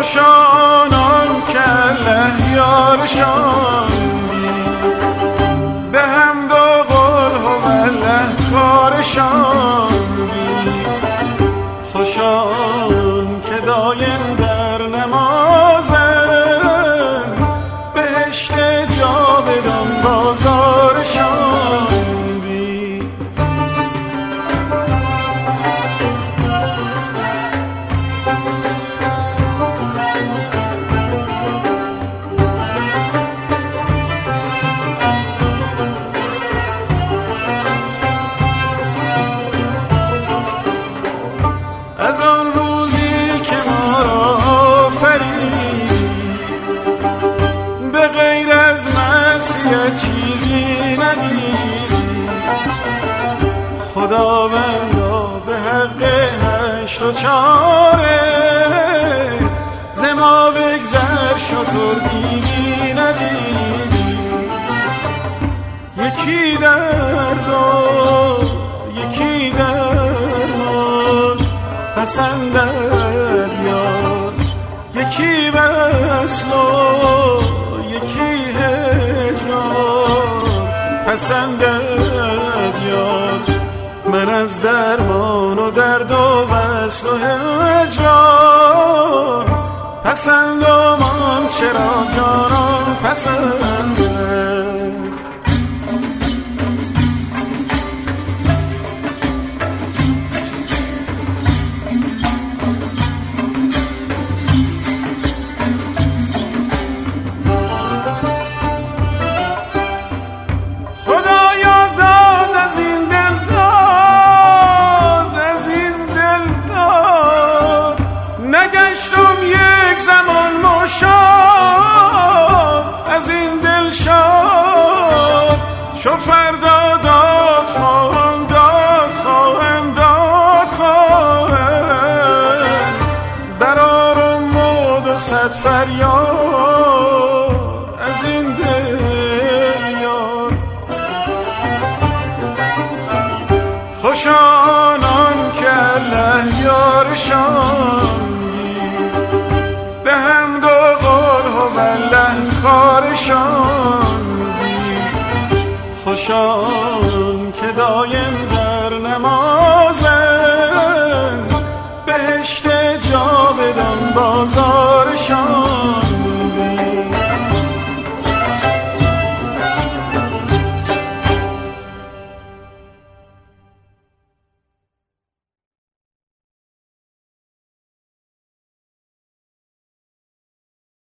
خوشانان که الله یارشان به حمد و قل هوالله کارشان خوشان که دایم در نمازن بهشت جاودان بازارشان بی. از آن روزی که ما را آفرید به غیر از معصیت چیزی ندید خداوندا به حق هشت و چاره ز ما بگذر شطور دیدی ندیدی یکی درد و یکی درمان پسندد یار یکی وصل و یکی هجران پسندد یار من از درمان و درد و وصل و